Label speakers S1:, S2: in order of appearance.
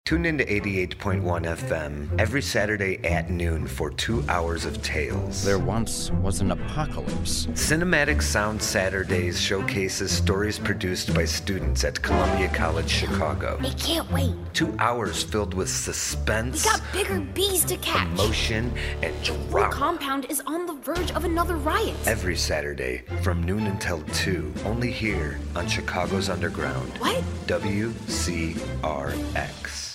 S1: Tune into 88.1 FM every Saturday at noon for 2 hours of tales.
S2: There once was an apocalypse.
S1: Cinematic Sound Saturdays showcases stories produced by students at Columbia College Chicago.
S3: I can't wait.
S1: 2 hours filled with suspense,
S3: We got bigger bees to catch.
S1: emotion, and
S3: The
S1: drama.
S3: compound is on the verge of another riot.
S1: Every Saturday from noon until 2, only here on Chicago's Underground.
S3: What?
S1: WCRX.